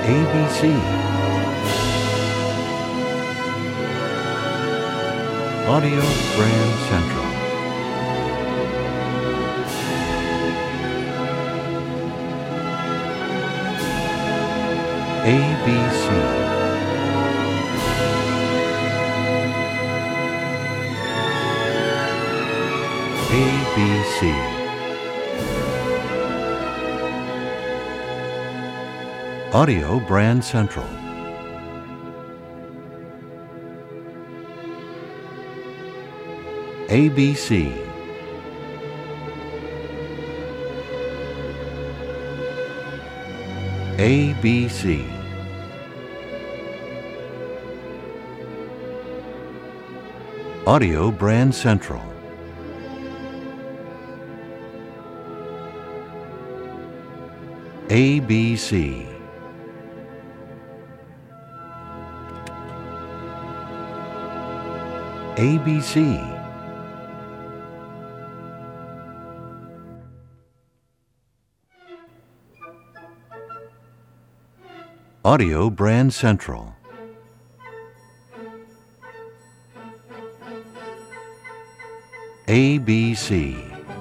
ABC. Audio Brand Central. ABC. ABC. Audio Brand Central. ABC. ABC. Audio Brand Central. ABC. ABC. Audio Brand Central. ABC.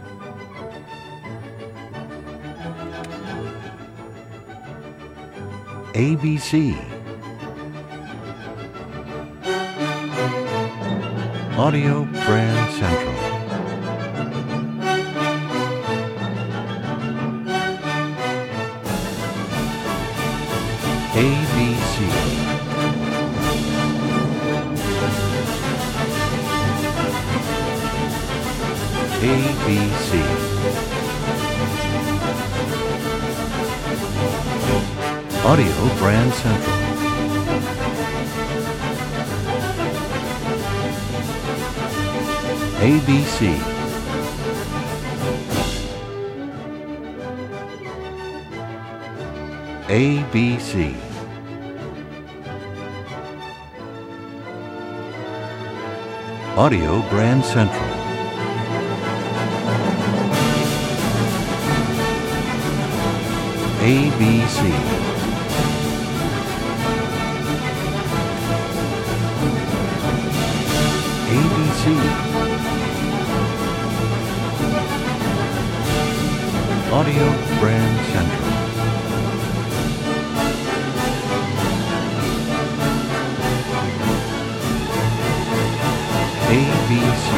ABC. Audio Brand Central. ABC. ABC. Audio Brand Central. ABC. ABC. Audio Brand Central. ABC. ABC. Audio Brand Central. ABC.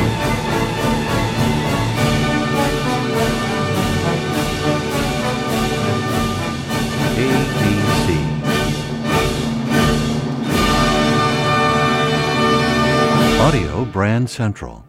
ABC. Audio Brand Central.